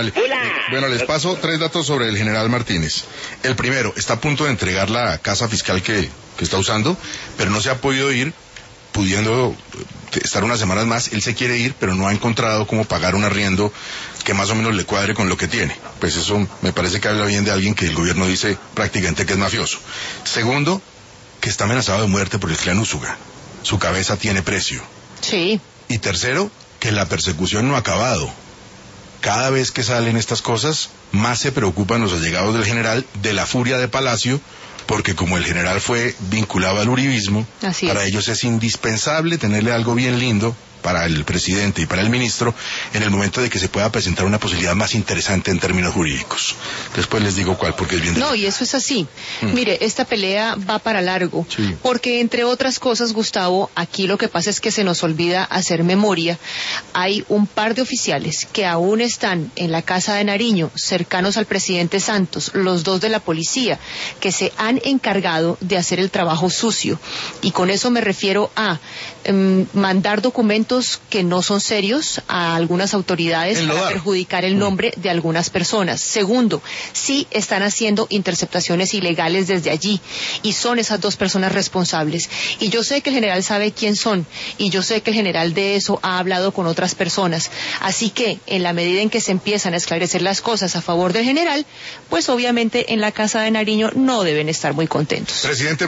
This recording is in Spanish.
Vale. Hola. Bueno, les paso 3 datos sobre el general Martínez. El primero, está a punto de entregar la casa fiscal que está usando, pero no se ha podido ir, pudiendo estar unas semanas más. Él se quiere ir, pero no ha encontrado cómo pagar un arriendo que más o menos le cuadre con lo que tiene. Pues eso me parece que habla bien de alguien que el gobierno dice prácticamente que es mafioso. Segundo, que está amenazado de muerte por el clan Úsuga. Su cabeza tiene precio. Sí. Y tercero, que la persecución no ha acabado. Cada vez que salen estas cosas, más se preocupan los allegados del general de la furia de Palacio, porque como el general fue vinculado al uribismo, para ellos es indispensable tenerle algo bien lindo para el presidente y para el ministro en el momento de que se pueda presentar una posibilidad más interesante en términos jurídicos. Después les digo cuál, porque es bien... No, y eso es así. Mire, esta pelea va para largo, porque entre otras cosas, Gustavo, aquí lo que pasa es que se nos olvida hacer memoria. Hay un par de oficiales que aún están en la Casa de Nariño, cercanos al presidente Santos, los 2 de la policía, que se han encargado de hacer el trabajo sucio. Y con eso me refiero a mandar documentos que no son serios a algunas autoridades para perjudicar el nombre de algunas personas. Segundo, sí están haciendo interceptaciones ilegales desde allí y son esas 2 personas responsables. Y yo sé que el general sabe quién son y yo sé que el general de eso ha hablado con otras personas. Así que en la medida en que se empiezan a esclarecer las cosas a favor del general, pues obviamente en la Casa de Nariño no deben estar muy contentos. Presidente